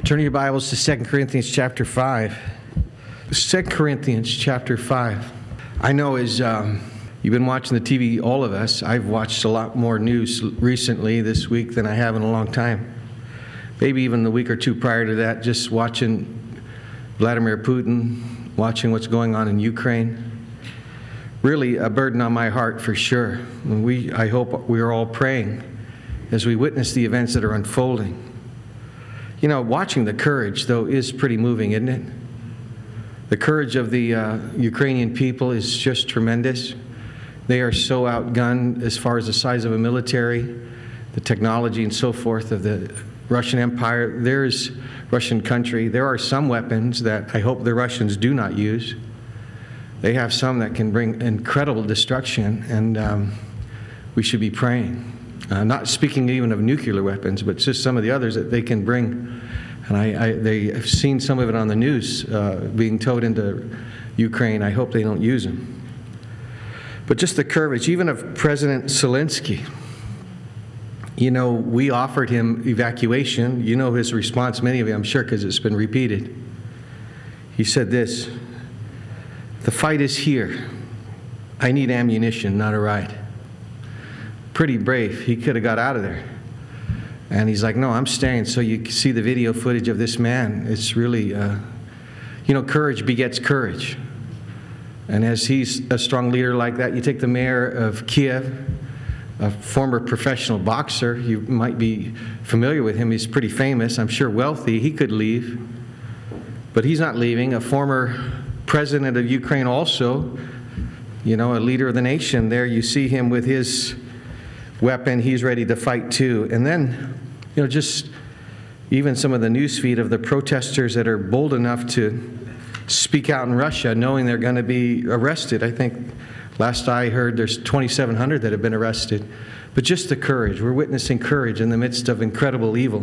Turn your Bibles to 2 Corinthians chapter 5. 2 Corinthians chapter 5. I know as you've been watching the TV, all of us, I've watched a lot more news recently this week than I have in a long time. Maybe even the week or two prior to that, just watching Vladimir Putin, watching what's going on in Ukraine. Really a burden on my heart for sure. And I hope we're all praying as we witness the events that are unfolding. You know, watching the courage, though, is pretty moving, isn't it? The courage of the Ukrainian people is just tremendous. They are so outgunned as far as the size of a military, the technology and so forth of the Russian Empire. There's Russian country. There are some weapons that I hope the Russians do not use. They have some that can bring incredible destruction, and we should be praying. Not speaking even of nuclear weapons, but just some of the others that they can bring. And they have seen some of it on the news being towed into Ukraine. I hope they don't use them. But just the courage, even of President Zelensky. You know, we offered him evacuation. You know his response, many of you, I'm sure, because it's been repeated. He said this: "The fight is here. I need ammunition, not a ride." Pretty brave. He could have got out of there. And he's like, "No, I'm staying." So you see the video footage of this man. It's really, courage begets courage. And as he's a strong leader like that, you take the mayor of Kiev, a former professional boxer. You might be familiar with him. He's pretty famous. I'm sure wealthy. He could leave. But he's not leaving. A former president of Ukraine also, a leader of the nation. There you see him with his weapon. He's ready to fight too. And then, just even some of the news feed of the protesters that are bold enough to speak out in Russia, knowing they're going to be arrested. I think last I heard there's 2,700 that have been arrested. But just the courage. We're witnessing courage in the midst of incredible evil.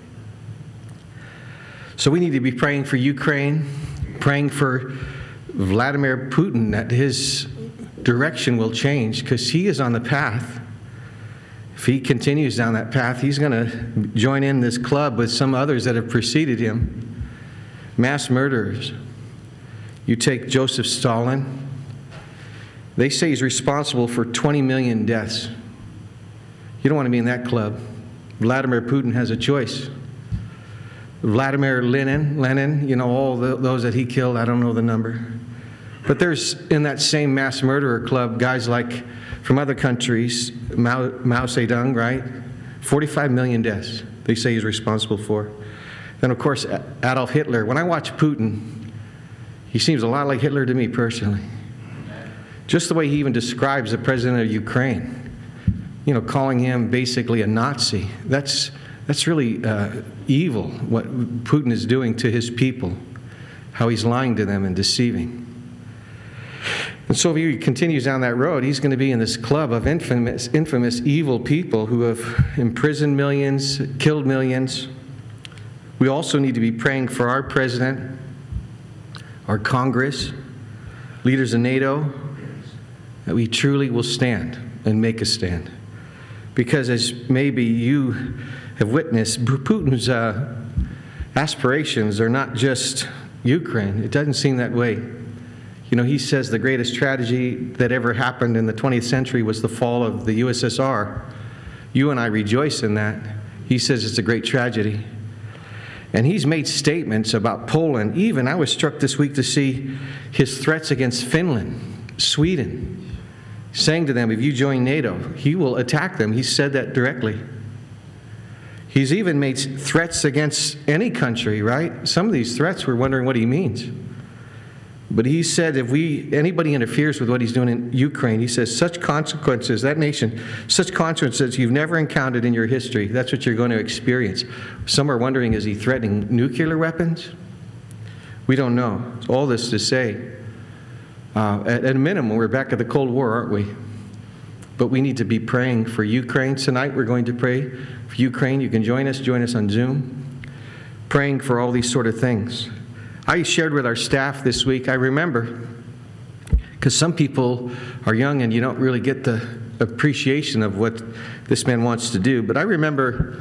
So we need to be praying for Ukraine, praying for Vladimir Putin, that his direction will change, because he is on the path. If he continues down that path, he's going to join in this club with some others that have preceded him. Mass murderers. You take Joseph Stalin. They say he's responsible for 20 million deaths. You don't want to be in that club. Vladimir Putin has a choice. Vladimir Lenin, all those that he killed, I don't know the number. But there's, in that same mass murderer club, guys like from other countries, Mao Zedong, right? 45 million deaths they say he's responsible for. Then, of course, Adolf Hitler. When I watch Putin, he seems a lot like Hitler to me personally. Just the way he even describes the president of Ukraine, calling him basically a Nazi. That's really evil, what Putin is doing to his people, how he's lying to them and deceiving. And so if he continues down that road, he's going to be in this club of infamous evil people who have imprisoned millions, killed millions. We also need to be praying for our president, our Congress, leaders of NATO, that we truly will stand and make a stand. Because as maybe you have witnessed, Putin's aspirations are not just Ukraine. It doesn't seem that way. He says the greatest tragedy that ever happened in the 20th century was the fall of the USSR. You and I rejoice in that. He says it's a great tragedy. And he's made statements about Poland. Even I was struck this week to see his threats against Finland, Sweden, saying to them, if you join NATO, he will attack them. He said that directly. He's even made threats against any country, right? Some of these threats, we're wondering what he means. But he said if anybody interferes with what he's doing in Ukraine, he says such consequences, that nation, such consequences you've never encountered in your history, that's what you're going to experience. Some are wondering, is he threatening nuclear weapons? We don't know. All this to say, at a minimum, we're back at the Cold War, aren't we? But we need to be praying for Ukraine. Tonight we're going to pray for Ukraine. You can join us on Zoom, praying for all these sort of things. I shared with our staff this week, I remember, because some people are young and you don't really get the appreciation of what this man wants to do, but I remember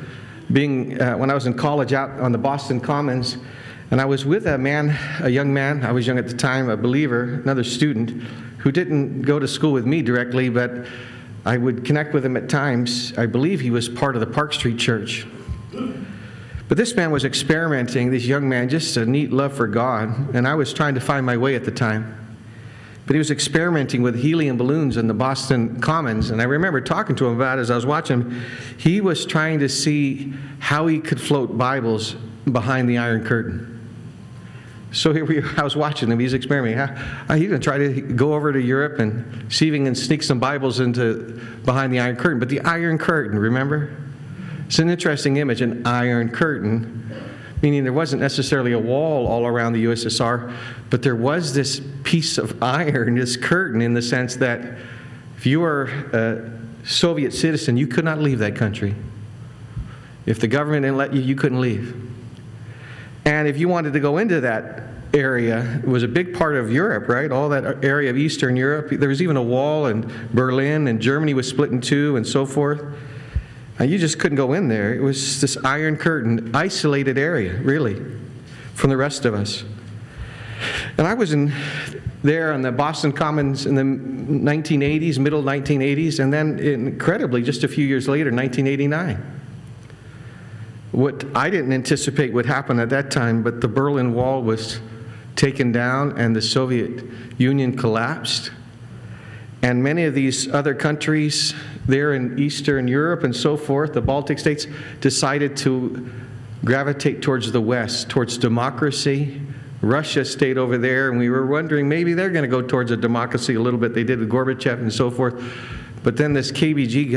when I was in college out on the Boston Commons, and I was with a young man, I was young at the time, a believer, another student, who didn't go to school with me directly, but I would connect with him at times. I believe he was part of the Park Street Church. But this man was experimenting, this young man, just a neat love for God, and I was trying to find my way at the time. But he was experimenting with helium balloons in the Boston Commons, and I remember talking to him about it as I was watching him. He was trying to see how he could float Bibles behind the Iron Curtain. So I was watching him. He's experimenting. He's going to try to go over to Europe and see if he can sneak some Bibles into behind the Iron Curtain. But the Iron Curtain, remember? It's an interesting image, an Iron Curtain, meaning there wasn't necessarily a wall all around the USSR, but there was this piece of iron, this curtain, in the sense that if you were a Soviet citizen, you could not leave that country. If the government didn't let you, you couldn't leave. And if you wanted to go into that area, it was a big part of Europe, right? All that area of Eastern Europe. There was even a wall in Berlin, and Germany was split in two, and so forth. And you just couldn't go in there. It was this Iron Curtain, isolated area, really, from the rest of us. And I was there on the Boston Commons in the 1980s, middle 1980s, and then incredibly, just a few years later, 1989. What I didn't anticipate would happen at that time, but the Berlin Wall was taken down and the Soviet Union collapsed. And many of these other countries there in Eastern Europe and so forth, the Baltic states, decided to gravitate towards the West, towards democracy. Russia stayed over there, and we were wondering maybe they're going to go towards a democracy a little bit. They did with Gorbachev and so forth. But then this KGB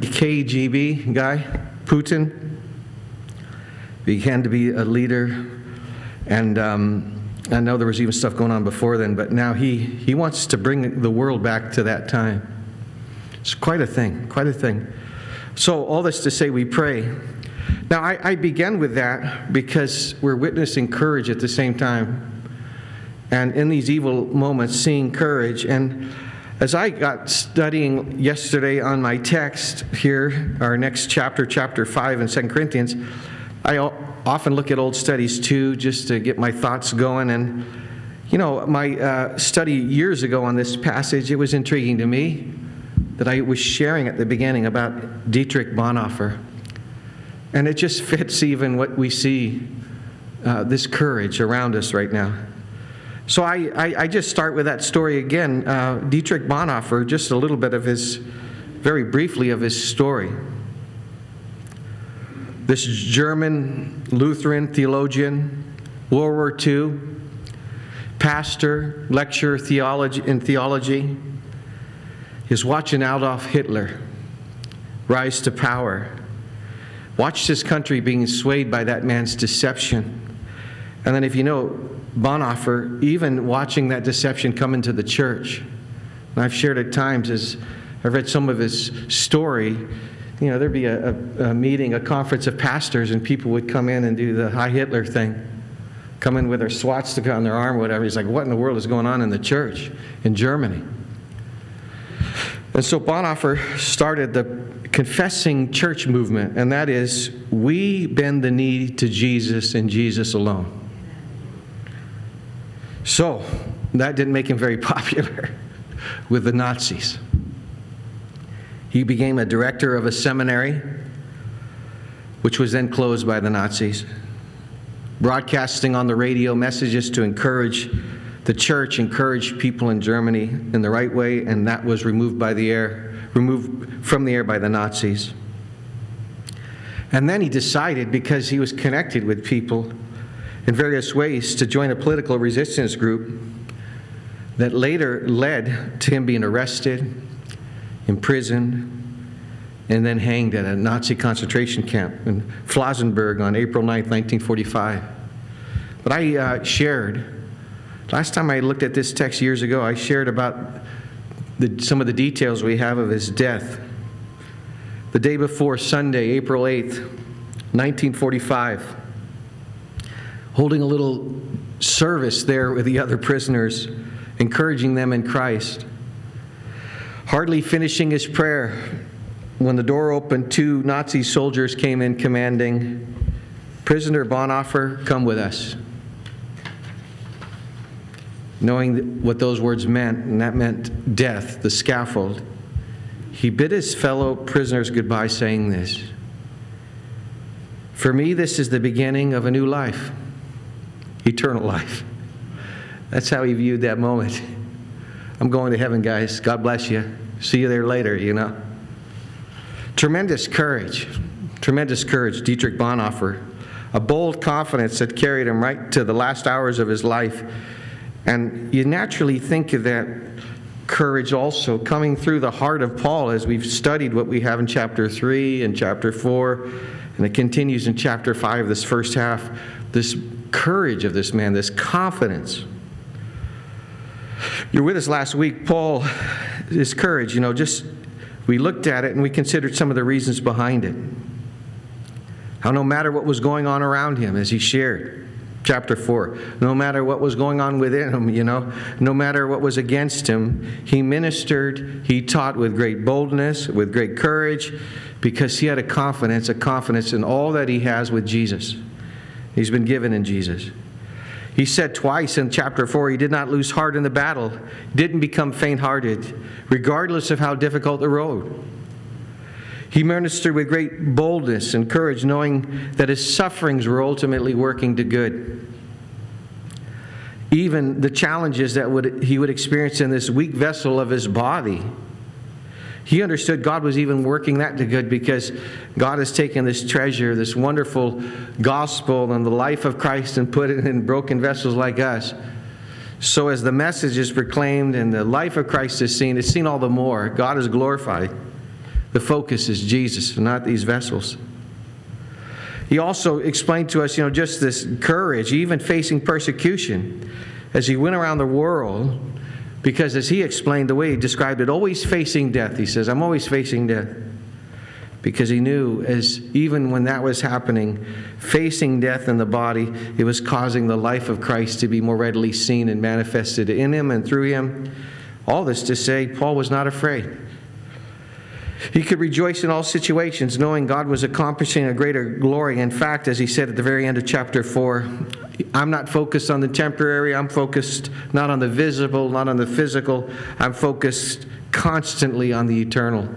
guy, Putin, began to be a leader, and I know there was even stuff going on before then, but now he wants to bring the world back to that time. It's quite a thing, quite a thing. So all this to say, we pray. Now I began with that because we're witnessing courage at the same time, and in these evil moments, seeing courage. And as I got studying yesterday on my text here, our next chapter, chapter 5 in 2 Corinthians, I often look at old studies too, just to get my thoughts going. And, you know, my study years ago on this passage, it was intriguing to me that I was sharing at the beginning about Dietrich Bonhoeffer. And it just fits even what we see, this courage around us right now. So I just start with that story again. Dietrich Bonhoeffer, just a little bit of very briefly of his story. This German Lutheran theologian, World War II, pastor, lecturer in theology, is watching Adolf Hitler rise to power. Watched his country being swayed by that man's deception. And then if you know Bonhoeffer, even watching that deception come into the church. And I've shared at times as I've read some of his story. You know, there'd be a meeting, a conference of pastors, and people would come in and do the Heil Hitler thing. Come in with their swastika on their arm or whatever. He's like, what in the world is going on in the church in Germany? And so Bonhoeffer started the confessing church movement, and that is, we bend the knee to Jesus and Jesus alone. So, that didn't make him very popular with the Nazis. He became a director of a seminary, which was then closed by the Nazis, broadcasting on the radio messages to encourage the church, encourage people in Germany in the right way, and that was removed from the air by the Nazis. And then he decided, because he was connected with people in various ways, to join a political resistance group that later led to him being arrested, imprisoned, and then hanged at a Nazi concentration camp in Flossenburg on April 9th, 1945. But I shared, last time I looked at this text years ago, I shared about some of the details we have of his death. The day before Sunday, April 8th, 1945, holding a little service there with the other prisoners, encouraging them in Christ. Hardly finishing his prayer, when the door opened, 2 Nazi soldiers came in commanding, "Prisoner Bonhoeffer, come with us." Knowing what those words meant, and that meant death, the scaffold, he bid his fellow prisoners goodbye, saying this, "For me, this is the beginning of a new life, eternal life." That's how he viewed that moment. I'm going to heaven, guys. God bless you. See you there later, Tremendous courage, Dietrich Bonhoeffer. A bold confidence that carried him right to the last hours of his life. And you naturally think of that courage also coming through the heart of Paul as we've studied what we have in chapter 3 and chapter 4, and it continues in chapter 5, this first half, this courage of this man, this confidence. You're with us last week, Paul, his courage, we looked at it and we considered some of the reasons behind it. How no matter what was going on around him, as he shared, chapter 4, no matter what was going on within him, no matter what was against him, he ministered, he taught with great boldness, with great courage, because he had a confidence in all that he has with Jesus. He's been given in Jesus. He said twice in chapter 4, he did not lose heart in the battle, didn't become faint-hearted, regardless of how difficult the road. He ministered with great boldness and courage, knowing that his sufferings were ultimately working to good. Even the challenges that he would experience in this weak vessel of his body, he understood God was even working that to good, because God has taken this treasure, this wonderful gospel and the life of Christ, and put it in broken vessels like us. So as the message is proclaimed and the life of Christ is seen, it's seen all the more. God is glorified. The focus is Jesus, not these vessels. He also explained to us, just this courage, even facing persecution, as he went around the world. Because as he explained, the way he described it, always facing death. He says, "I'm always facing death." Because he knew, as even when that was happening, facing death in the body, it was causing the life of Christ to be more readily seen and manifested in him and through him. All this to say, Paul was not afraid. He could rejoice in all situations, knowing God was accomplishing a greater glory. In fact, as he said at the very end of chapter 4, I'm not focused on the temporary. I'm focused not on the visible, not on the physical. I'm focused constantly on the eternal,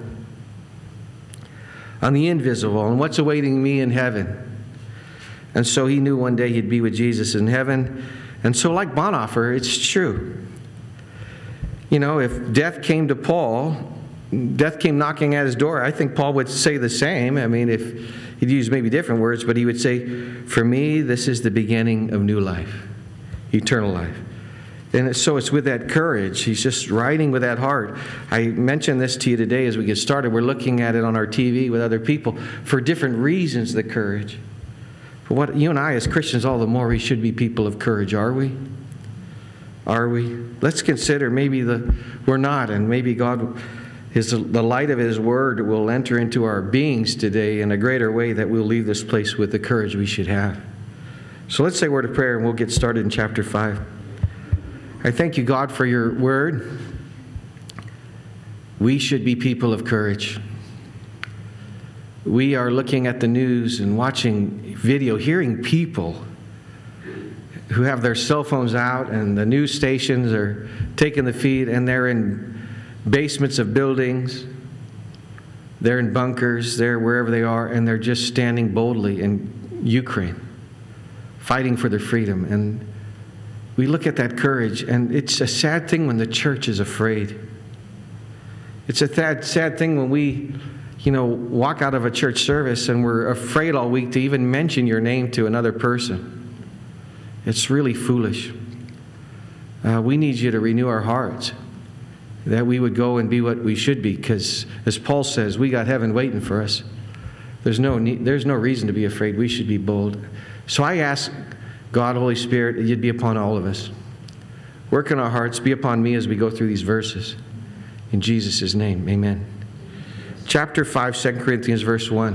on the invisible, and what's awaiting me in heaven. And so he knew one day he'd be with Jesus in heaven. And so like Bonhoeffer, it's true. If death came to Paul, death came knocking at his door, I think Paul would say the same. If he'd use maybe different words, but he would say, "For me, this is the beginning of new life, eternal life." And so it's with that courage. He's just riding with that heart. I mentioned this to you today as we get started. We're looking at it on our TV with other people for different reasons, the courage. But what you and I as Christians, all the more we should be people of courage, are we? Are we? Let's consider maybe we're not, and maybe God, the light of His Word will enter into our beings today in a greater way, that we'll leave this place with the courage we should have. So let's say a word of prayer and we'll get started in chapter 5. I thank you, God, for your Word. We should be people of courage. We are looking at the news and watching video, hearing people who have their cell phones out, and the news stations are taking the feed, and they're in basements of buildings, they're in bunkers, they're wherever they are, and they're just standing boldly in Ukraine, fighting for their freedom. And we look at that courage, and it's a sad thing when the church is afraid. It's a sad thing when we, walk out of a church service and we're afraid all week to even mention your name to another person. It's really foolish. We need you to renew our hearts, that we would go and be what we should be, because as Paul says, we got heaven waiting for us. There's no reason to be afraid. We should be bold. So I ask God, Holy Spirit, that you'd be upon all of us. Work in our hearts, be upon me as we go through these verses. In Jesus' name, amen. Chapter 5, 2 Corinthians, verse 1.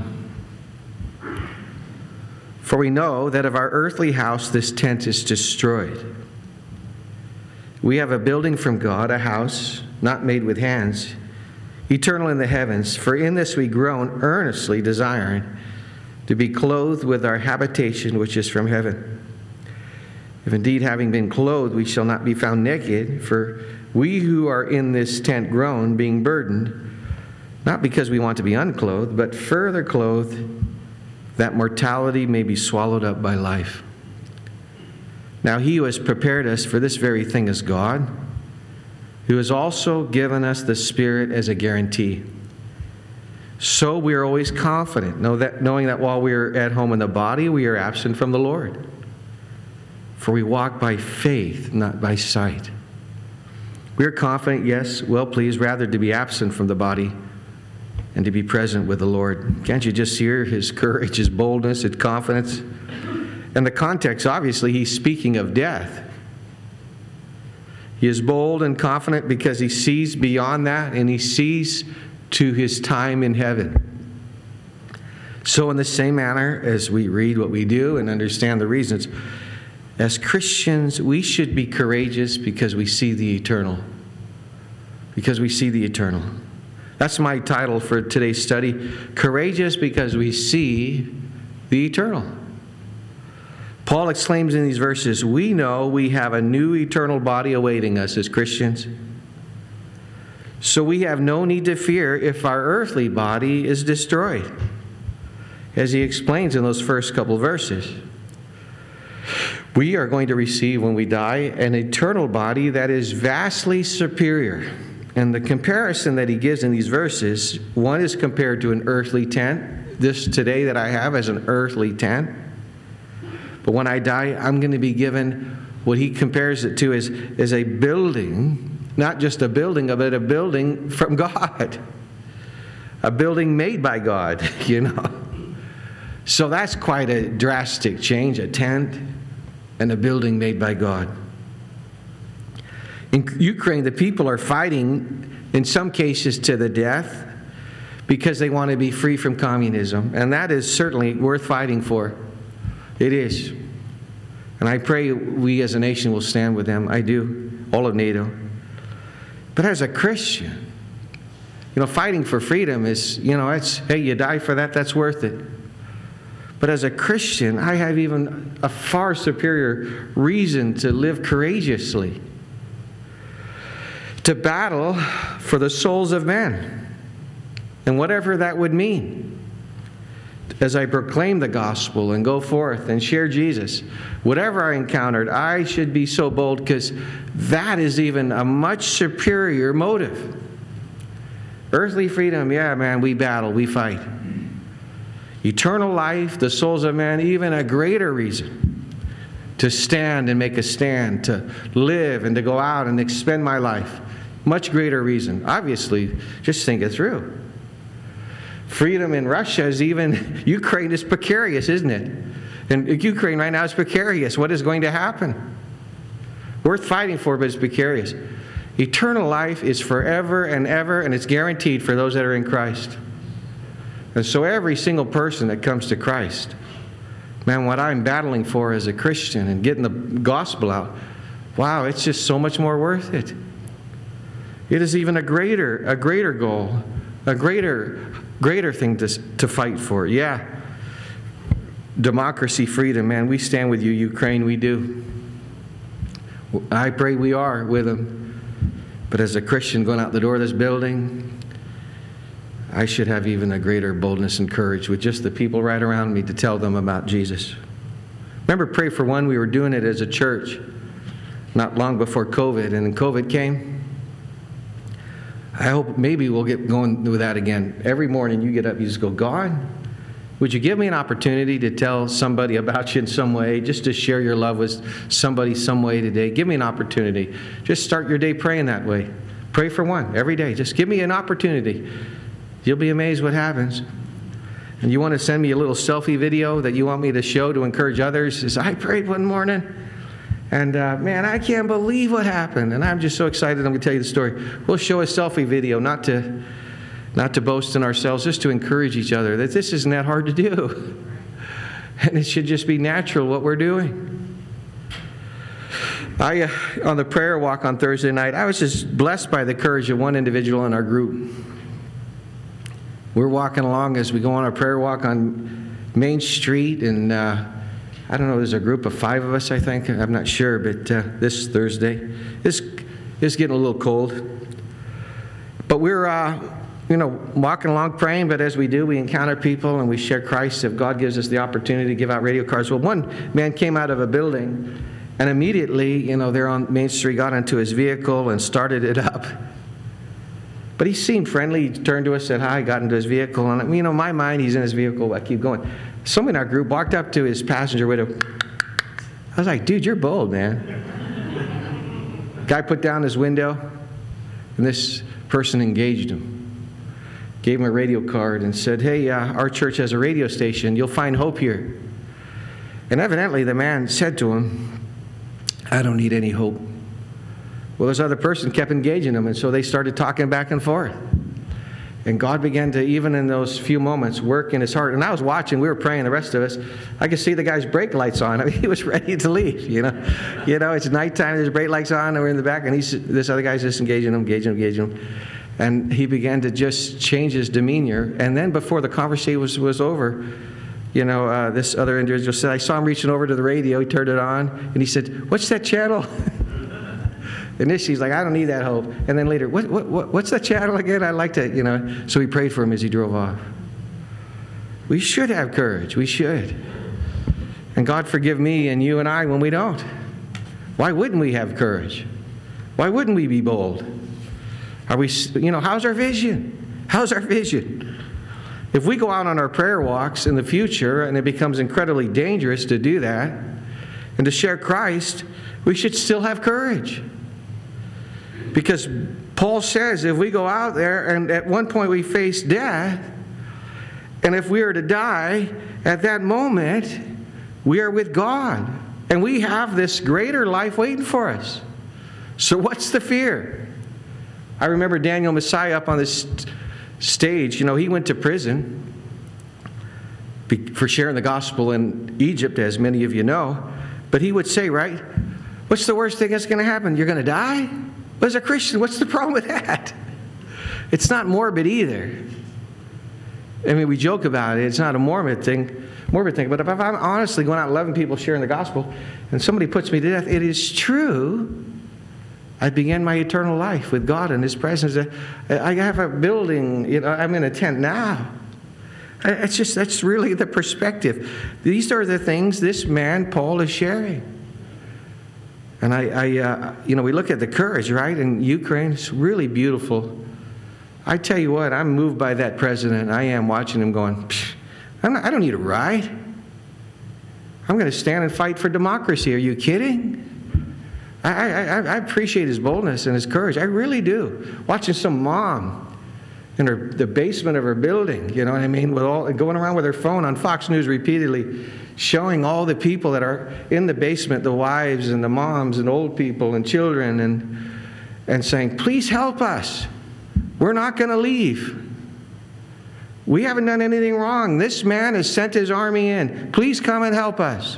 For we know that of our earthly house this tent is destroyed. We have a building from God, a house not made with hands. eternal in the heavens. For in this we groan, earnestly desiring to be clothed with our habitation which is from heaven. If indeed, having been clothed, we shall not be found naked, for we who are in this tent groan, being burdened, not because we want to be unclothed, but further clothed, that mortality may be swallowed up by life. Now he who has prepared us for this very thing is God, who has also given us the Spirit as a guarantee. So we are always confident, knowing that while we are at home in the body, we are absent from the Lord. For we walk by faith, not by sight. We are confident, yes, well pleased, rather to be absent from the body and to be present with the Lord. Can't you just hear his courage, his boldness, his confidence? And the context, obviously, he's speaking of death. He is bold and confident because he sees beyond that, and he sees to his time in heaven. So in the same manner as we read what we do and understand the reasons, as Christians, we should be courageous because we see the eternal. Because we see the eternal. That's my title for today's study. Courageous because we see the eternal. Paul exclaims in these verses, we know we have a new eternal body awaiting us as Christians. So we have no need to fear if our earthly body is destroyed. As he explains in those first couple verses. We are going to receive, when we die, an eternal body that is vastly superior. And the comparison that he gives in these verses, one is compared to an earthly tent. This today that I have as an earthly tent. But when I die, I'm going to be given what he compares it to as a building, not just a building, but a building from God. A building made by God, you know. So that's quite a drastic change, a tent and a building made by God. In Ukraine, the people are fighting, in some cases, to the death because they want to be free from communism. And that is certainly worth fighting for. It is. And I pray we as a nation will stand with them. I do. All of NATO. But as a Christian, fighting for freedom is, it's, hey, you die for that, that's worth it. But as a Christian, I have even a far superior reason to live courageously. To battle for the souls of men. And whatever that would mean. As I proclaim the gospel and go forth and share Jesus, whatever I encountered, I should be so bold because that is even a much superior motive. Earthly freedom, yeah, man, we battle, we fight. Eternal life, the souls of men, even a greater reason to stand and make a stand, to live and to go out and expend my life. Much greater reason. Obviously, just think it through. Freedom in Russia is even, Ukraine is precarious, isn't it? And Ukraine right now is precarious. What is going to happen? Worth fighting for, but it's precarious. Eternal life is forever and ever, and it's guaranteed for those that are in Christ. And so every single person that comes to Christ, man, what I'm battling for as a Christian and getting the gospel out, wow, it's just so much more worth it. It is even a greater goal, a greater thing to fight for. Yeah. Democracy, freedom, man, we stand with you, Ukraine, we do. I pray we are with them. But as a Christian going out the door of this building, I should have even a greater boldness and courage with just the people right around me to tell them about Jesus. Remember, Pray for One, we were doing it as a church not long before COVID, and then COVID came. I hope maybe we'll get going with that again. Every morning you get up, you just go, God, would you give me an opportunity to tell somebody about you in some way, just to share your love with somebody some way today? Give me an opportunity. Just start your day praying that way. Pray for one every day. Just give me an opportunity. You'll be amazed what happens. And you want to send me a little selfie video that you want me to show to encourage others? As I prayed one morning, and man, I can't believe what happened. And I'm just so excited. I'm going to tell you the story. We'll show a selfie video, not to boast in ourselves, just to encourage each other that this isn't that hard to do. And it should just be natural what we're doing. On the prayer walk on Thursday night, I was just blessed by the courage of one individual in our group. we're walking along as we go on our prayer walk on Main Street, and I don't know, there's a group of 5 of us, I think. I'm not sure, but this Thursday. It's getting a little cold. But we're, walking along praying, but as we do, we encounter people and we share Christ if God gives us the opportunity to give out radio cards. Well, one man came out of a building, and immediately, there on Main Street, got into his vehicle and started it up. But he seemed friendly. He turned to us, said hi, got into his vehicle. And, in my mind, he's in his vehicle. I keep going. Someone in our group walked up to his passenger window. I was like, dude, you're bold, man. Guy put down his window, and this person engaged him. Gave him a radio card and said, hey, our church has a radio station. You'll find hope here. And evidently, the man said to him, I don't need any hope. Well, this other person kept engaging him, and so they started talking back and forth. And God began to, even in those few moments, work in his heart. And I was watching, we were praying, the rest of us. I could see the guy's brake lights on. He was ready to leave, It's nighttime, there's brake lights on, and we're in the back, and this other guy's just engaging him. And he began to just change his demeanor. And then before the conversation was over, this other individual said, I saw him reaching over to the radio. He turned it on, and he said, what's that channel? Initially, he's like, I don't need that hope. And then later, what's that channel again? I'd like to, So we prayed for him as he drove off. We should have courage. We should. And God forgive me and you and I when we don't. Why wouldn't we have courage? Why wouldn't we be bold? Are we, how's our vision? How's our vision? If we go out on our prayer walks in the future, and it becomes incredibly dangerous to do that, and to share Christ, we should still have courage. Because Paul says if we go out there and at one point we face death, and if we are to die at that moment, we are with God. And we have this greater life waiting for us. So what's the fear? I remember Daniel Messiah up on this stage. He went to prison for sharing the gospel in Egypt, as many of you know. But he would say, right, what's the worst thing that's going to happen? You're going to die? Well, as a Christian, what's the problem with that? It's not morbid either. We joke about it. It's not a morbid thing. But if I'm honestly going out loving people, sharing the gospel, and somebody puts me to death, it is true. I began my eternal life with God in His presence. I have a building. I'm in a tent now. That's really the perspective. These are the things this man, Paul, is sharing. And we look at the courage, right, in Ukraine. It's really beautiful. I tell you what, I'm moved by that president. I am watching him going, I don't need a ride. I'm going to stand and fight for democracy. Are you kidding? I appreciate his boldness and his courage. I really do. Watching some mom in the basement of her building, with going around with her phone on Fox News repeatedly, showing all the people that are in the basement, the wives and the moms and old people and children, and saying, please help us. We're not going to leave. We haven't done anything wrong. This man has sent his army in. Please come and help us.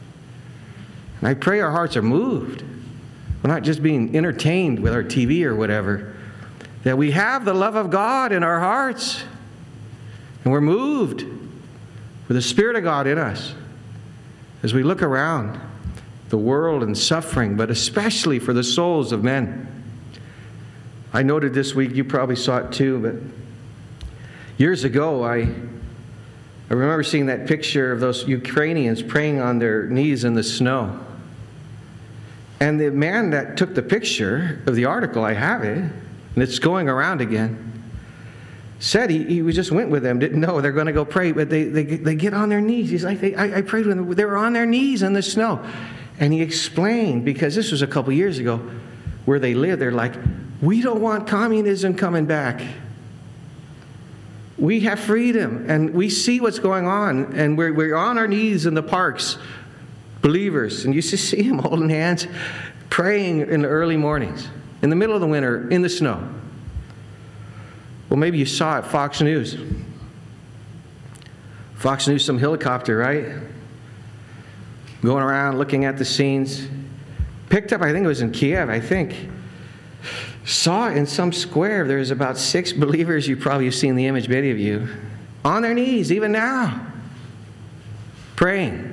And I pray our hearts are moved. We're not just being entertained with our TV or whatever. That we have the love of God in our hearts. And we're moved with the Spirit of God in us. As we look around the world and suffering, but especially for the souls of men. I noted this week, you probably saw it too, but years ago, I remember seeing that picture of those Ukrainians praying on their knees in the snow. And the man that took the picture of the article, I have it, and it's going around again, said he just went with them, didn't know they're going to go pray, but they get on their knees. He's like, I prayed with them. They were on their knees in the snow. And he explained, because this was a couple years ago, where they live, they're like, we don't want communism coming back. We have freedom, and we see what's going on, and we're on our knees in the parks, believers, and you just see them holding hands, praying in the early mornings, in the middle of the winter, in the snow. Well, maybe you saw it, Fox News. Fox News, some helicopter, right? Going around, looking at the scenes. Picked up, I think it was in Kiev, saw in some square, there's about 6 believers, you probably have seen the image, many of you, on their knees, even now, praying.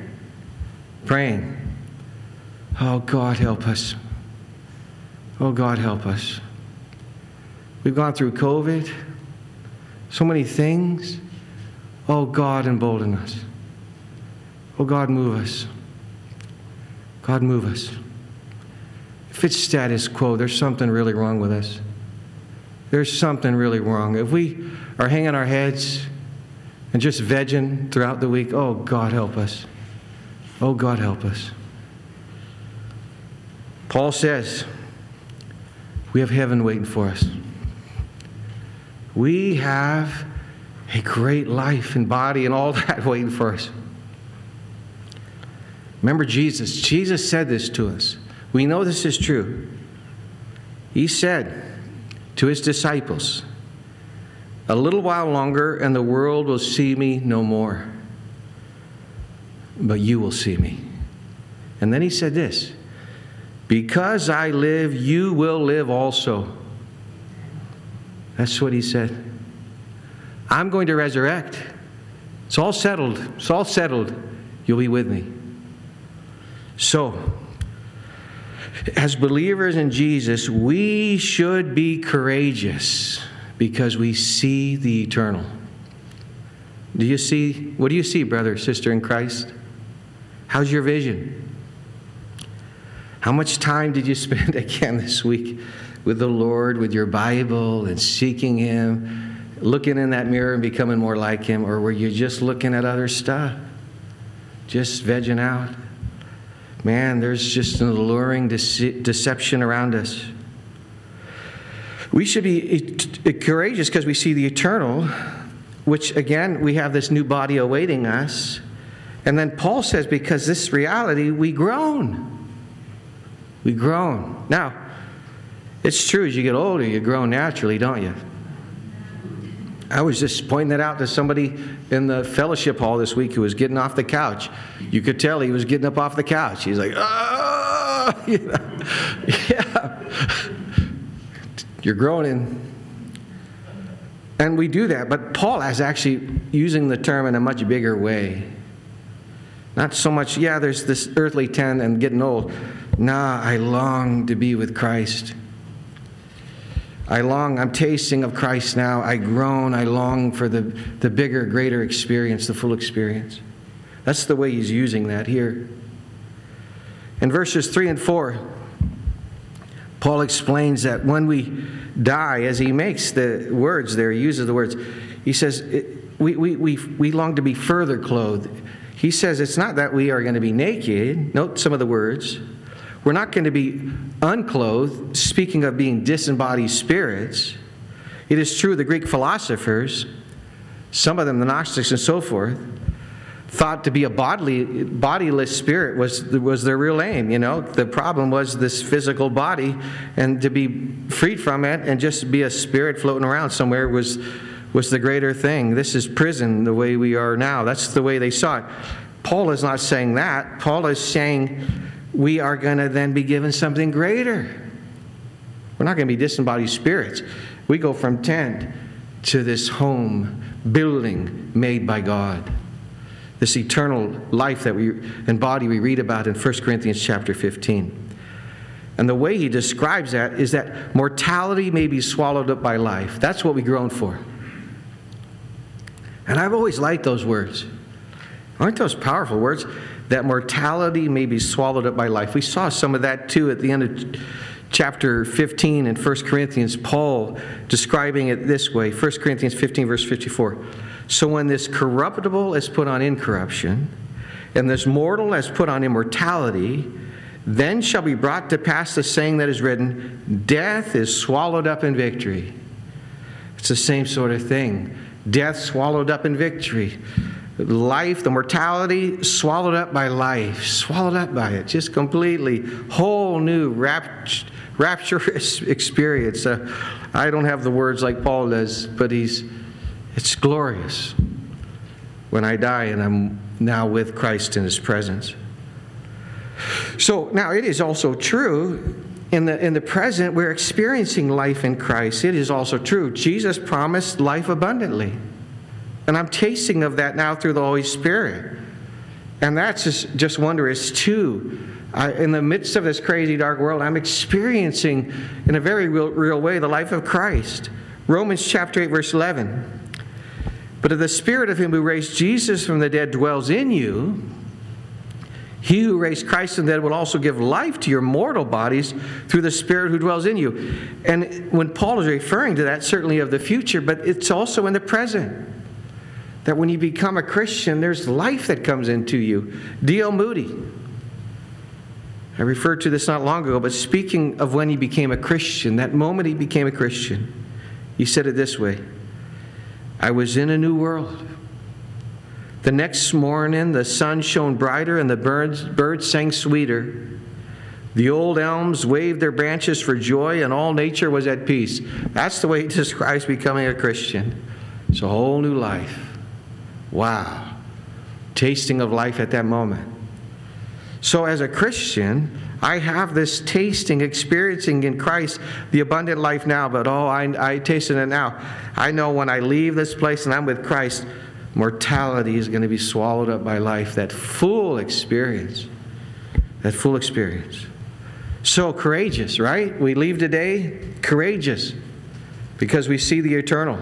Oh, God, help us. Oh, God, help us. We've gone through COVID, so many things. Oh, God, embolden us. Oh, God, move us. God, move us. If it's status quo, there's something really wrong with us. There's something really wrong. If we are hanging our heads and just vegging throughout the week, oh, God, help us. Oh, God, help us. Paul says, we have heaven waiting for us. We have a great life and body and all that waiting for us. Remember Jesus. Jesus said this to us. We know this is true. He said to his disciples, a little while longer and the world will see me no more. But you will see me. And then he said this, because I live, you will live also. That's what he said. I'm going to resurrect. It's all settled. It's all settled. You'll be with me. So, as believers in Jesus, we should be courageous because we see the eternal. What do you see, brother, sister in Christ? How's your vision? How much time did you spend again this week with the Lord, with your Bible and seeking Him, looking in that mirror and becoming more like Him? Or were you just looking at other stuff? Just vegging out? Man, there's just an alluring deception around us. We should be courageous because we see the eternal, which again, we have this new body awaiting us. And then Paul says, because this reality, we groan. We groan. Now, it's true, as you get older, you groan naturally, don't you? I was just pointing that out to somebody in the fellowship hall this week who was getting off the couch. You could tell he was getting up off the couch. He's like, oh, you know? Yeah. You're groaning. And we do that, but Paul is actually using the term in a much bigger way. Not so much, yeah, there's this earthly tent and getting old. Nah, I long to be with Christ. I'm tasting of Christ now. I groan, I long for the bigger, greater experience, the full experience. That's the way he's using that here. In verses 3 and 4, Paul explains that when we die, as he makes the words there, he uses the words, he says, we long to be further clothed. He says it's not that we are going to be naked. Note some of the words. We're not going to be unclothed, speaking of being disembodied spirits. It is true the Greek philosophers, some of them, the Gnostics and so forth, thought to be a bodiless spirit was their real aim. You know, the problem was this physical body, and to be freed from it and just be a spirit floating around somewhere was the greater thing. This is prison the way we are now. That's the way they saw it. Paul is not saying that. Paul is saying we are going to then be given something greater. We're not going to be disembodied spirits. We go from tent to this home building made by God. This eternal life that we embody, we read about in 1 Corinthians chapter 15. And the way he describes that is that mortality may be swallowed up by life. That's what we groan for. And I've always liked those words. Aren't those powerful words? That mortality may be swallowed up by life. We saw some of that too at the end of chapter 15 in 1 Corinthians, Paul describing it this way, 1 Corinthians 15 verse 54. So when this corruptible is put on incorruption, and this mortal is put on immortality, then shall be brought to pass the saying that is written, death is swallowed up in victory. It's the same sort of thing. Death swallowed up in victory. Life, the mortality, swallowed up by life, swallowed up by it, just completely, whole new rapturous experience. I don't have the words like Paul does, but it's glorious when I die and I'm now with Christ in His presence. So now it is also true in the present, we're experiencing life in Christ. It is also true. Jesus promised life abundantly. And I'm tasting of that now through the Holy Spirit. And that's just wondrous too. In the midst of this crazy, dark world, I'm experiencing in a very real way the life of Christ. Romans chapter 8, verse 11. But if the Spirit of Him who raised Jesus from the dead dwells in you, He who raised Christ from the dead will also give life to your mortal bodies through the Spirit who dwells in you. And when Paul is referring to that, certainly of the future, but it's also in the present. That when you become a Christian, there's life that comes into you. D.L. Moody, I referred to this not long ago, but speaking of when he became a Christian, that moment he became a Christian, he said it this way: I was in a new world. The next morning, the sun shone brighter and the birds sang sweeter. The old elms waved their branches for joy and all nature was at peace. That's the way he describes becoming a Christian. It's a whole new life. Wow. Tasting of life at that moment. So as a Christian, I have this tasting, experiencing in Christ the abundant life now, but I tasted it now. I know when I leave this place and I'm with Christ, mortality is going to be swallowed up by life, that full experience. That full experience. So courageous, right? We leave today courageous because we see the eternal.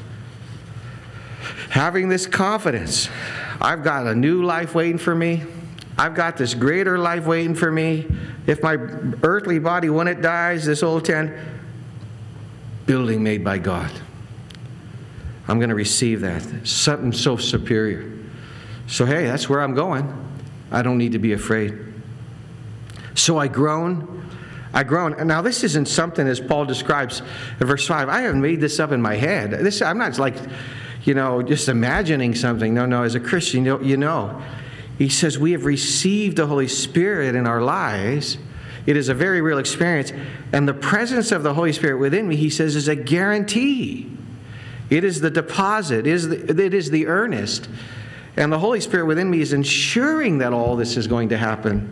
Having this confidence, I've got a new life waiting for me. I've got this greater life waiting for me. If my earthly body, when it dies, this old tent, building made by God. I'm going to receive that. Something so superior. So hey, that's where I'm going. I don't need to be afraid. So I groan. And now this isn't something, as Paul describes in verse 5. I haven't made this up in my head. I'm not like, just imagining something. No, as a Christian, you know. He says we have received the Holy Spirit in our lives. It is a very real experience. And the presence of the Holy Spirit within me, he says, is a guarantee. It is the deposit. It is the earnest. And the Holy Spirit within me is ensuring that all this is going to happen.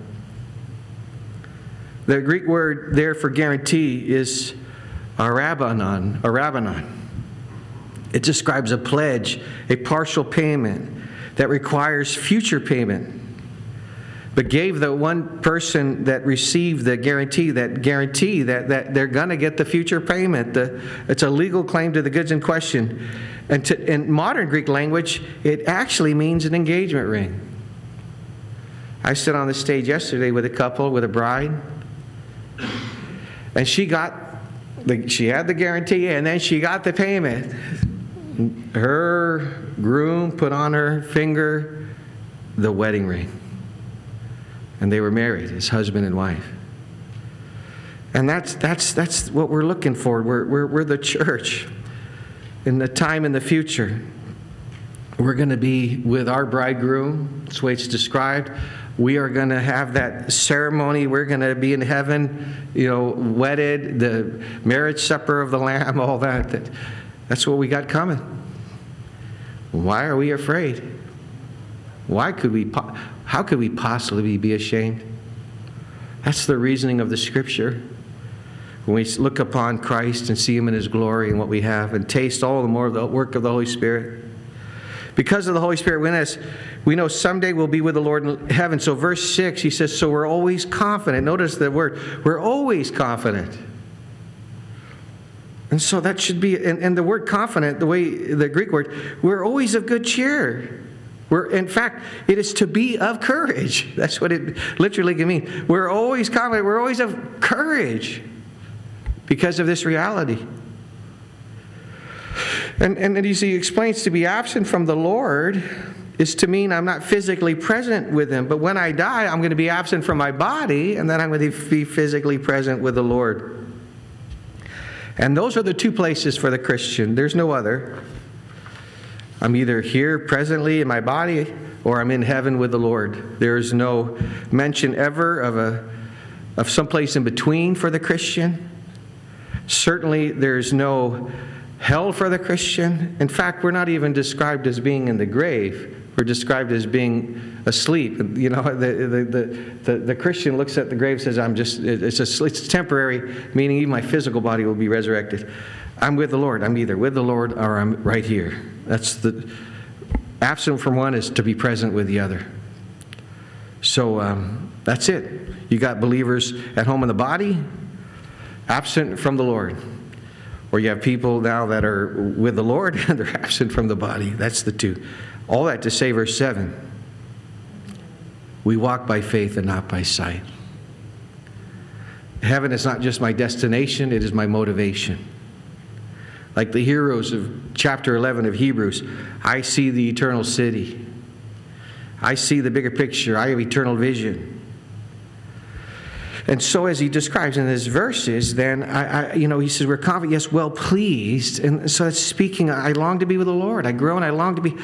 The Greek word there for guarantee is arabanon. It describes a pledge, a partial payment that requires future payment, but gave the one person that received the guarantee that they're going to get the future payment. It's a legal claim to the goods in question. And in modern Greek language, it actually means an engagement ring. I stood on the stage yesterday with a couple, with a bride, and she had the guarantee, and then she got the payment. Her groom put on her finger the wedding ring. And they were married as husband and wife. And that's what we're looking for. We're the church. In the time in the future, we're going to be with our bridegroom. That's the way it's described. We are going to have that ceremony. We're going to be in heaven, wedded, the marriage supper of the Lamb, all that. That's what we got coming. Why are we afraid? How could we possibly be ashamed? That's the reasoning of the Scripture. When we look upon Christ and see Him in His glory and what we have, and taste all the more of the work of the Holy Spirit. Because of the Holy Spirit within us, we know someday we'll be with the Lord in heaven. So verse 6, he says, so we're always confident. Notice the word, we're always confident. And so that should be, and the word confident, the Greek word, we're always of good cheer. In fact, it is to be of courage. That's what it literally can mean. We're always confident. We're always of courage because of this reality. And as he explains, to be absent from the Lord is to mean I'm not physically present with Him. But when I die, I'm going to be absent from my body, and then I'm going to be physically present with the Lord. And those are the two places for the Christian. There's no other. I'm either here presently in my body, or I'm in heaven with the Lord. There's no mention ever of some place in between for the Christian. Certainly there's no hell for the Christian. In fact, we're not even described as being in the grave. We're described as being asleep. You know, the Christian looks at the grave and says, it's temporary, meaning even my physical body will be resurrected. I'm with the Lord. I'm either with the Lord or I'm right here. That's the absent from one is to be present with the other. So that's it. You got believers at home in the body, absent from the Lord. Or you have people now that are with the Lord and they're absent from the body. That's the two. All that to say, verse 7. We walk by faith and not by sight. Heaven is not just my destination, it is my motivation. Like the heroes of chapter 11 of Hebrews, I see the eternal city. I see the bigger picture. I have eternal vision. And so as he describes in his verses, then, he says, we're confident, yes, well pleased. And so it's speaking, I long to be with the Lord. I grow and I long to be,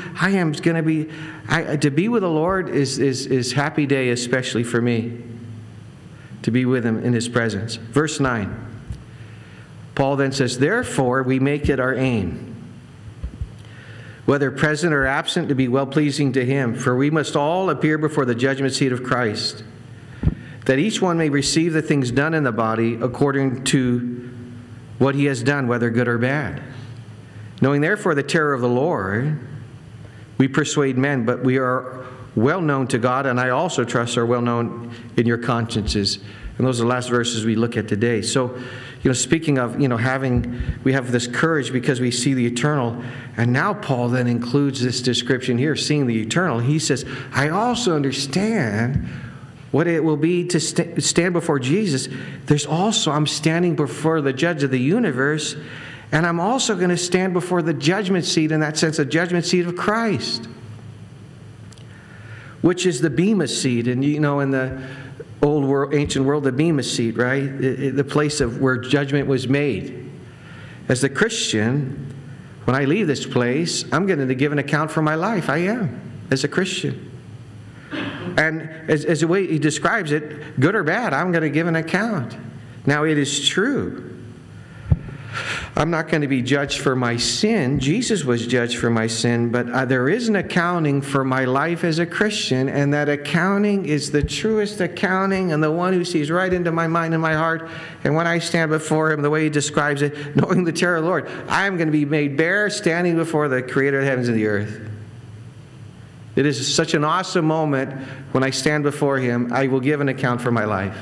to be with the Lord is happy day, especially for me, to be with him in his presence. Verse 9, Paul then says, therefore we make it our aim, whether present or absent, to be well-pleasing to him. For we must all appear before the judgment seat of Christ, that each one may receive the things done in the body according to what he has done, whether good or bad. Knowing therefore the terror of the Lord, we persuade men, but we are well known to God, and I also trust are well known in your consciences. And those are the last verses we look at today. So, speaking of, we have this courage because we see the eternal. And now Paul then includes this description here, seeing the eternal. He says, I also understand what it will be to stand before Jesus. I'm standing before the judge of the universe, and I'm also going to stand before the judgment seat, in that sense, the judgment seat of Christ, which is the Bema seat. And, in the old world, ancient world, the Bema seat, right? The place of where judgment was made. As the Christian, when I leave this place, I'm going to give an account for my life. I am, as a Christian. And as the way he describes it, good or bad, I'm going to give an account. Now, it is true. I'm not going to be judged for my sin. Jesus was judged for my sin, but there is an accounting for my life as a Christian, and that accounting is the truest accounting and the one who sees right into my mind and my heart. And when I stand before him, the way he describes it, knowing the terror of the Lord, I am going to be made bare standing before the Creator of the heavens and the earth. It is such an awesome moment when I stand before him. I will give an account for my life.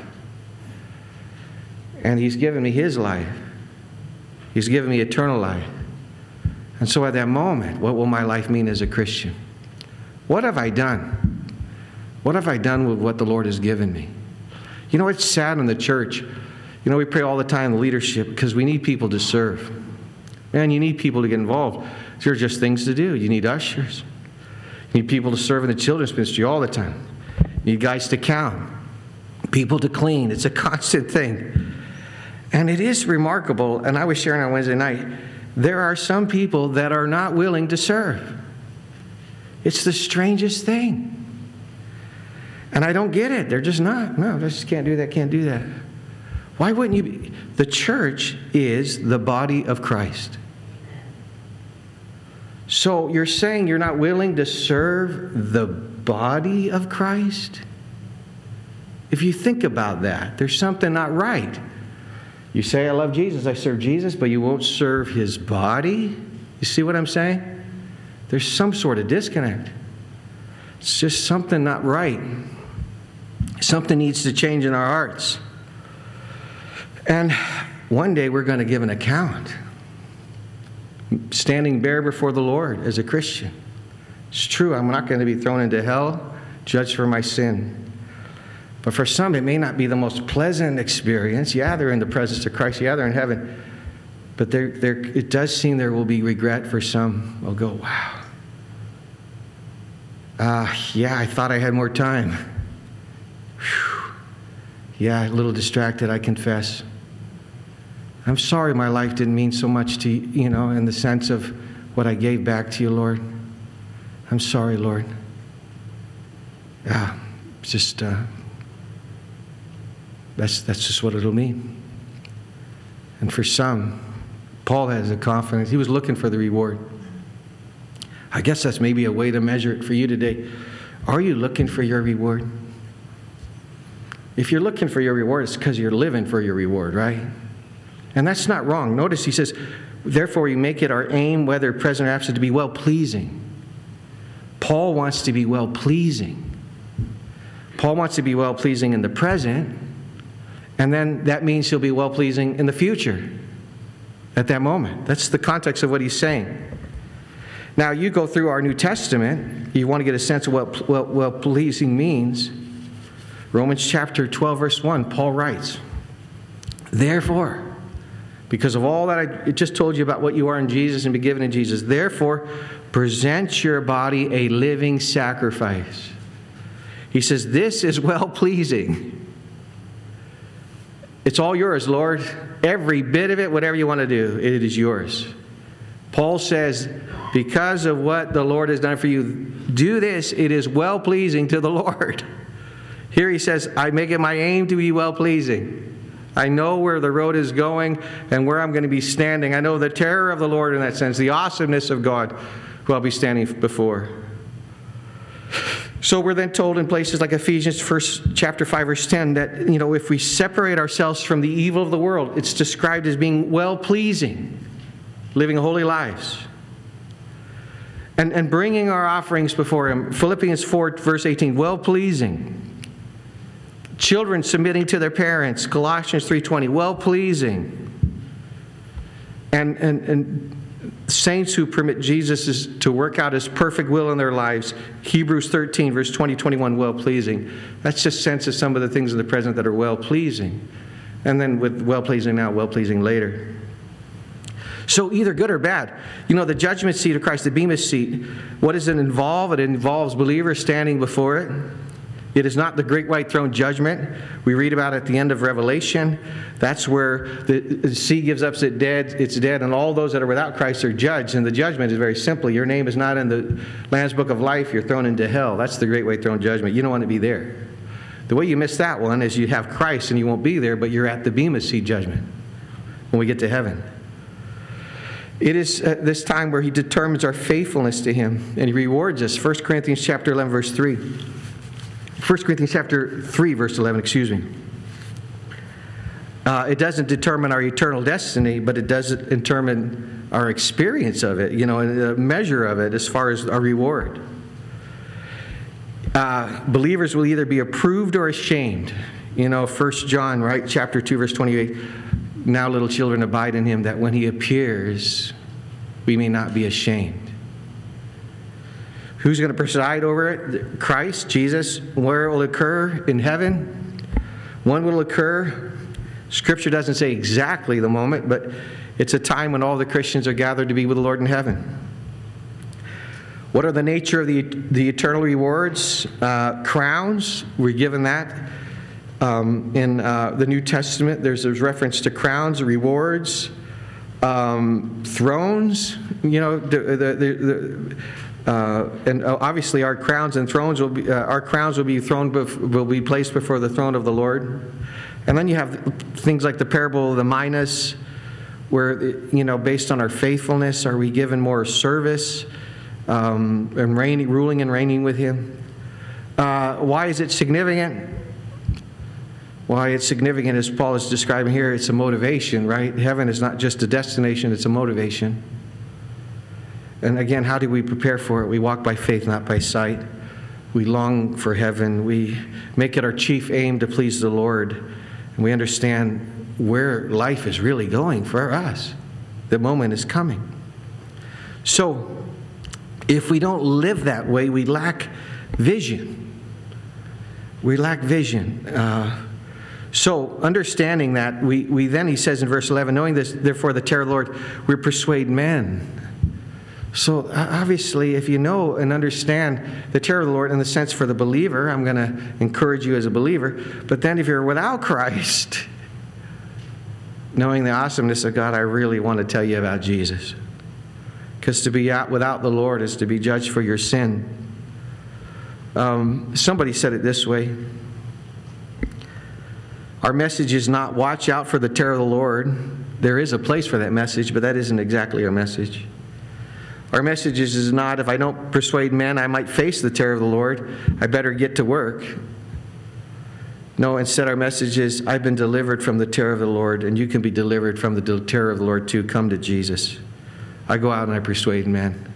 And he's given me his life. He's given me eternal life. And so at that moment, what will my life mean as a Christian? What have I done? What have I done with what the Lord has given me? It's sad in the church. We pray all the time, the leadership, because we need people to serve. Man, you need people to get involved. There are just things to do. You need ushers. You need people to serve in the children's ministry all the time. You need guys to count, people to clean. It's a constant thing. And it is remarkable, and I was sharing on Wednesday night, there are some people that are not willing to serve. It's the strangest thing. And I don't get it. They're just not. No, I just can't do that. Why wouldn't you be? The church is the body of Christ. So you're saying you're not willing to serve the body of Christ? If you think about that, there's something not right. You say, I love Jesus, I serve Jesus, but you won't serve his body? You see what I'm saying? There's some sort of disconnect. It's just something not right. Something needs to change in our hearts. And one day we're going to give an account. Standing bare before the Lord as a Christian. It's true, I'm not going to be thrown into hell, judged for my sin. But for some, it may not be the most pleasant experience. Yeah, they're in the presence of Christ. Yeah, they're in heaven. But it does seem there will be regret for some. They'll go, wow. I thought I had more time. Whew. Yeah, a little distracted, I confess. I'm sorry my life didn't mean so much to you, in the sense of what I gave back to you, Lord. I'm sorry, Lord. Yeah, just that's just what it'll mean. And for some, Paul has a confidence. He was looking for the reward. I guess that's maybe a way to measure it for you today. Are you looking for your reward? If you're looking for your reward, it's because you're living for your reward, right? And that's not wrong. Notice he says, therefore we make it our aim, whether present or absent, to be well-pleasing. Paul wants to be well-pleasing. Paul wants to be well-pleasing in the present, and then that means he'll be well-pleasing in the future at that moment. That's the context of what he's saying. Now, you go through our New Testament, you want to get a sense of what well-pleasing means. Romans chapter 12, verse 1, Paul writes, therefore, because of all that I just told you about what you are in Jesus and be given in Jesus, therefore, present your body a living sacrifice. He says, this is well-pleasing. It's all yours, Lord. Every bit of it, whatever you want to do, it is yours. Paul says, because of what the Lord has done for you, do this. It is well-pleasing to the Lord. Here he says, I make it my aim to be well-pleasing. I know where the road is going and where I'm going to be standing. I know the terror of the Lord in that sense, the awesomeness of God who I'll be standing before. So we're then told in places like Ephesians chapter 5, verse 10, that, if we separate ourselves from the evil of the world, it's described as being well-pleasing, living holy lives, and bringing our offerings before Him. Philippians 4, verse 18, well-pleasing. Children submitting to their parents, Colossians 3:20, well-pleasing. And saints who permit Jesus to work out His perfect will in their lives, Hebrews 13, verse 20-21, well-pleasing. That's just sense of some of the things in the present that are well-pleasing. And then with well-pleasing now, well-pleasing later. So either good or bad. The judgment seat of Christ, the Bema seat, what does it involve? It involves believers standing before it. It is not the great white throne judgment we read about at the end of Revelation. That's where the sea gives up its dead, and all those that are without Christ are judged. And the judgment is very simple. Your name is not in the Lamb's Book of Life. You're thrown into hell. That's the great white throne judgment. You don't want to be there. The way you miss that one is you have Christ and you won't be there, but you're at the Bema seat judgment when we get to heaven. It is this time where He determines our faithfulness to Him, and He rewards us. 1 Corinthians chapter 11, verse 3. 1 Corinthians chapter 3, verse 11, It doesn't determine our eternal destiny, but it does determine our experience of it, and a measure of it as far as our reward. Believers will either be approved or ashamed. 1 John, right, chapter 2, verse 28, now little children abide in Him, that when He appears, we may not be ashamed. Who's going to preside over it? Christ, Jesus. Where it will occur? In heaven. When will it occur? Scripture doesn't say exactly the moment, but it's a time when all the Christians are gathered to be with the Lord in heaven. What are the nature of the eternal rewards? Crowns. We're given that. In the New Testament, there's a reference to crowns, rewards, thrones. And obviously, our crowns and thrones will be placed before the throne of the Lord. And then you have things like the parable of the minas, where based on our faithfulness, are we given more service and ruling and reigning with Him? Why is it significant? Why it's significant, as Paul is describing here, it's a motivation, right? Heaven is not just a destination; it's a motivation. And again, how do we prepare for it? We walk by faith, not by sight. We long for heaven. We make it our chief aim to please the Lord. And we understand where life is really going for us. The moment is coming. So, if we don't live that way, we lack vision. We lack vision. So, understanding that, we then, he says in verse 11, knowing this, therefore, the terror of the Lord, we persuade men. So obviously, if you know and understand the terror of the Lord in the sense for the believer, I'm going to encourage you as a believer. But then if you're without Christ, knowing the awesomeness of God, I really want to tell you about Jesus. Because to be out without the Lord is to be judged for your sin. Somebody said it this way. Our message is not watch out for the terror of the Lord. There is a place for that message, but that isn't exactly our message. Our message is not, if I don't persuade men, I might face the terror of the Lord. I better get to work. No, instead our message is, I've been delivered from the terror of the Lord, and you can be delivered from the terror of the Lord too. Come to Jesus. I go out and I persuade men.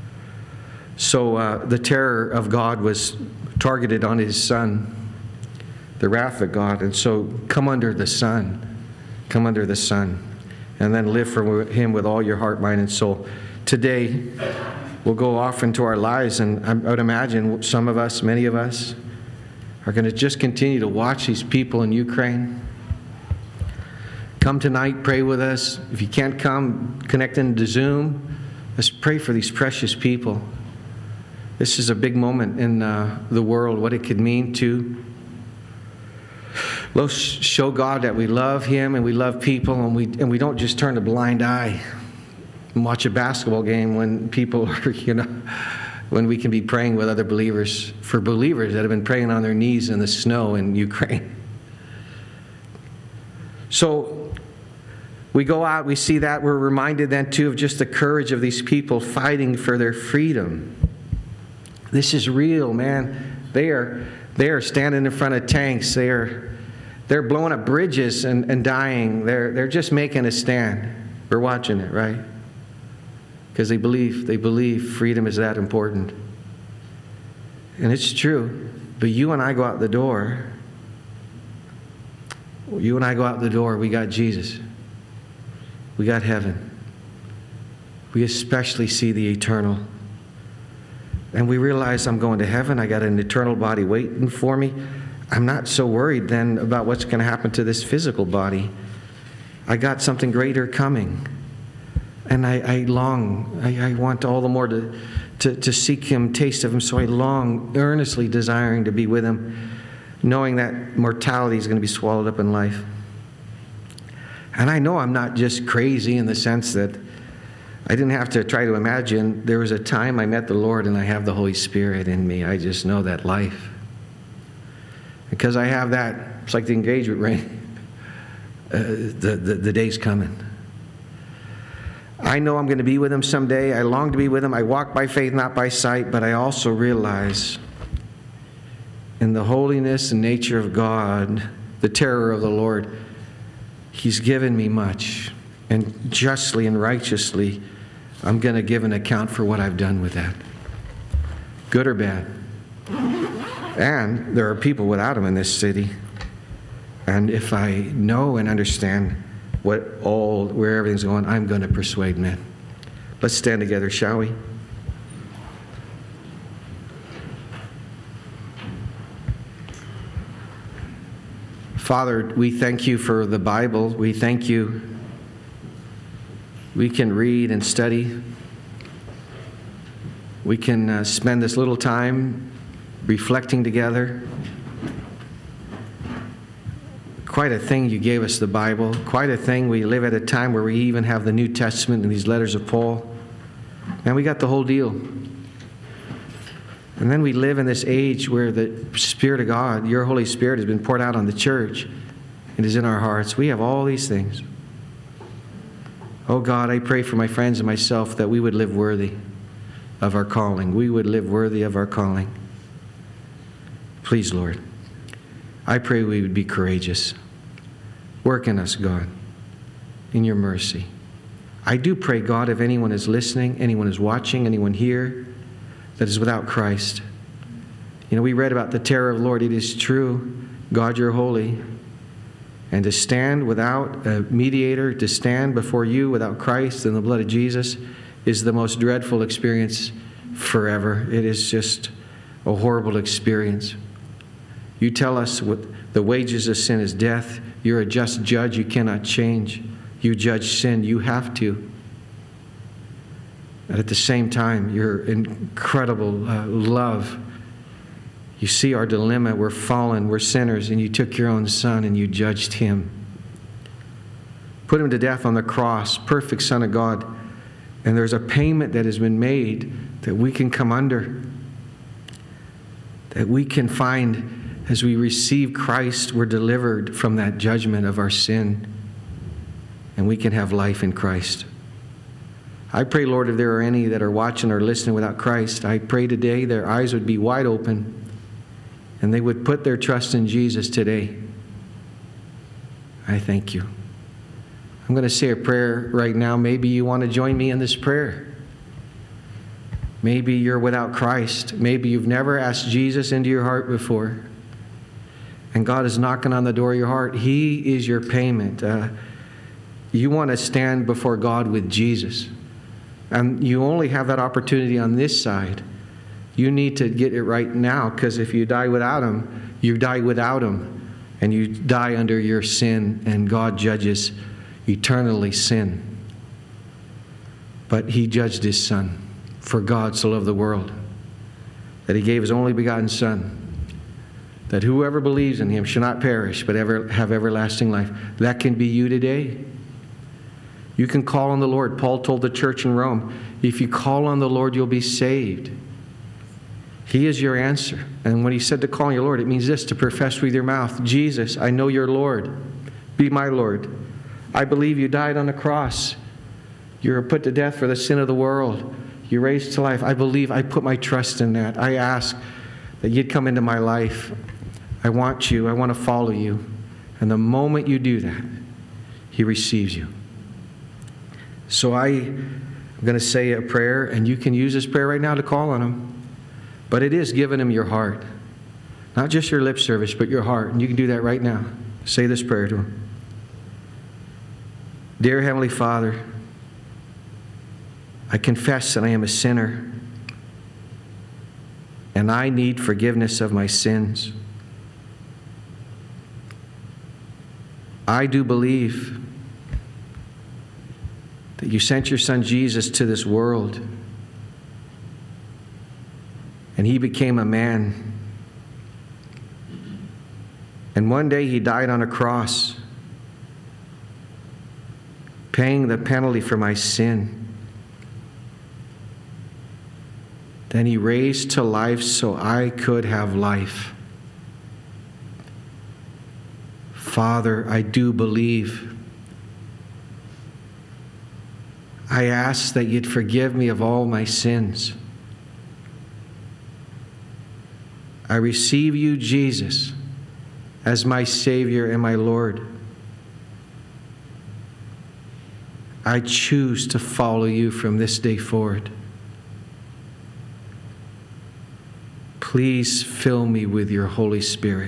So the terror of God was targeted on his Son, the wrath of God. And so come under the Son. Come under the Son. And then live for him with all your heart, mind, and soul. Today, we'll go off into our lives, and I would imagine some of us, many of us, are going to just continue to watch these people in Ukraine. Come tonight, pray with us. If you can't come, connect into Zoom. Let's pray for these precious people. This is a big moment in the world, what it could mean to. Let's show God that we love him and we love people, and we don't just turn a blind eye and watch a basketball game when people are, when we can be praying with other believers, for believers that have been praying on their knees in the snow in Ukraine. So we go out, we see that, we're reminded then too of just the courage of these people fighting for their freedom. This is real, man. They are standing in front of tanks. They're blowing up bridges and dying. They're just making a stand. We're watching it, right? Because they believe freedom is that important. And it's true. But you and I go out the door. You and I go out the door, we got Jesus. We got heaven. We especially see the eternal. And we realize I'm going to heaven. I got an eternal body waiting for me. I'm not so worried then about what's going to happen to this physical body. I got something greater coming. And I long, I want all the more to seek him, taste of him. So I long, earnestly desiring to be with him, knowing that mortality is going to be swallowed up in life. And I know I'm not just crazy in the sense that I didn't have to try to imagine. There was a time I met the Lord and I have the Holy Spirit in me. I just know that life. Because I have that, it's like the engagement ring. The day's coming. I know I'm going to be with him someday. I long to be with him. I walk by faith, not by sight. But I also realize in the holiness and nature of God, the terror of the Lord, he's given me much. And justly and righteously, I'm going to give an account for what I've done with that. Good or bad. And there are people without him in this city. And if I know and understand where everything's going, I'm going to persuade men. Let's stand together, shall we? Father, we thank you for the Bible. We thank you. We can read and study. We can spend this little time reflecting together. Quite a thing you gave us the Bible. Quite a thing. We live at a time where we even have the New Testament and these letters of Paul. And we got the whole deal. And then we live in this age where the Spirit of God, your Holy Spirit, has been poured out on the church and is in our hearts. We have all these things. Oh God, I pray for my friends and myself that we would live worthy of our calling. We would live worthy of our calling. Please, Lord, I pray we would be courageous. Work in us, God, in your mercy. I do pray, God, if anyone is listening, anyone is watching, anyone here that is without Christ. We read about the terror of the Lord. It is true. God, you're holy. And to stand without a mediator, to stand before you without Christ and the blood of Jesus is the most dreadful experience forever. It is just a horrible experience. You tell us what the wages of sin is death. You're a just judge. You cannot change. You judge sin. You have to. And at the same time, your incredible love. You see our dilemma. We're fallen. We're sinners. And you took your own Son and you judged him. Put him to death on the cross. Perfect Son of God. And there's a payment that has been made that we can come under. That we can find as we receive Christ, we're delivered from that judgment of our sin. And we can have life in Christ. I pray, Lord, if there are any that are watching or listening without Christ, I pray today their eyes would be wide open and they would put their trust in Jesus today. I thank you. I'm going to say a prayer right now. Maybe you want to join me in this prayer. Maybe you're without Christ. Maybe you've never asked Jesus into your heart before. And God is knocking on the door of your heart. He is your payment. You want to stand before God with Jesus. And you only have that opportunity on this side. You need to get it right now, because if you die without Him, you die without Him. And you die under your sin, and God judges eternally sin. But He judged His Son. For God so loved the world that He gave His only begotten Son, that whoever believes in Him shall not perish, but have everlasting life. That can be you today. You can call on the Lord. Paul told the church in Rome, if you call on the Lord, you'll be saved. He is your answer. And when He said to call on your Lord, it means this: to profess with your mouth, Jesus, I know you're Lord. Be my Lord. I believe you died on the cross. You were put to death for the sin of the world. You raised to life. I believe. I put my trust in that. I ask that you'd come into my life. I want you. I want to follow you. And the moment you do that, He receives you. So I'm going to say a prayer, and you can use this prayer right now to call on Him. But it is giving Him your heart. Not just your lip service, but your heart. And you can do that right now. Say this prayer to Him. Dear Heavenly Father, I confess that I am a sinner, and I need forgiveness of my sins. I do believe that you sent your Son Jesus to this world, and He became a man. And one day He died on a cross, paying the penalty for my sin. Then He raised to life so I could have life. Father, I do believe. I ask that you'd forgive me of all my sins. I receive you, Jesus, as my Savior and my Lord. I choose to follow you from this day forward. Please fill me with your Holy Spirit.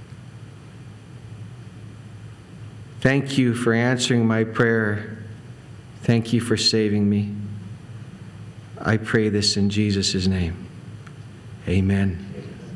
Thank you for answering my prayer. Thank you for saving me. I pray this in Jesus' name. Amen.